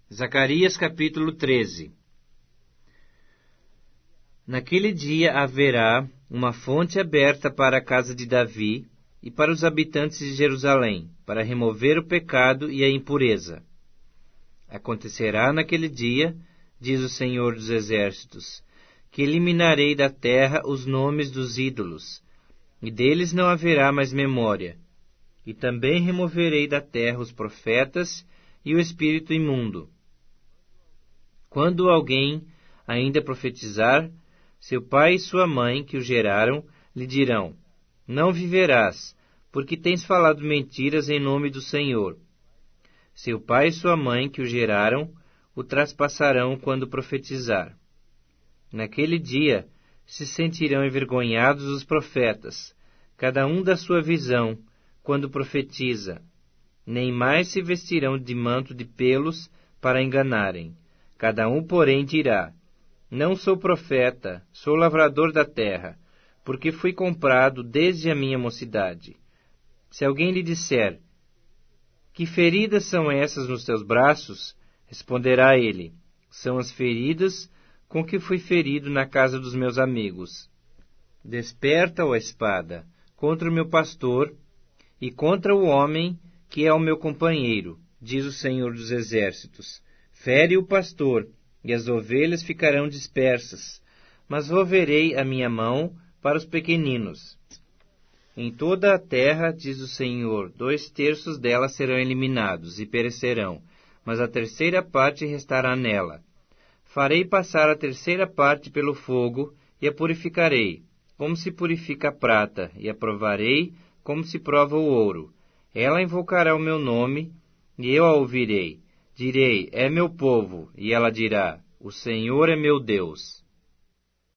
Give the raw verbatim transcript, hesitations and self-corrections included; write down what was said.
Zacarias capítulo treze. Naquele dia haverá uma fonte aberta para a casa de Davi e para os habitantes de Jerusalém, para remover o pecado e a impureza. Acontecerá naquele dia, diz o Senhor dos Exércitos, que eliminarei da terra os nomes dos ídolos, e deles não haverá mais memória. E também removerei da terra os profetas e o espírito imundo. Quando alguém ainda profetizar, seu pai e sua mãe, que o geraram, lhe dirão: não viverás, porque tens falado mentiras em nome do Senhor. Seu pai e sua mãe, que o geraram, o traspassarão quando profetizar. Naquele dia se sentirão envergonhados os profetas, cada um da sua visão, quando profetiza. Nem mais se vestirão de manto de pelos para enganarem. Cada um, porém, dirá: não sou profeta, sou lavrador da terra, porque fui comprado desde a minha mocidade. Se alguém lhe disser: que feridas são essas nos teus braços? Responderá ele: são as feridas com que fui ferido na casa dos meus amigos. Desperta, ó espada, contra o meu pastor e contra o homem que é o meu companheiro, diz o Senhor dos Exércitos. Fere o pastor, e as ovelhas ficarão dispersas, mas volverei a minha mão para os pequeninos. Em toda a terra, diz o Senhor, dois terços dela serão eliminados e perecerão, mas a terceira parte restará nela. Farei passar a terceira parte pelo fogo e a purificarei, como se purifica a prata, e a provarei como se prova o ouro. Ela invocará o meu nome, e eu a ouvirei. Direi: é meu povo, e ela dirá: o Senhor é meu Deus.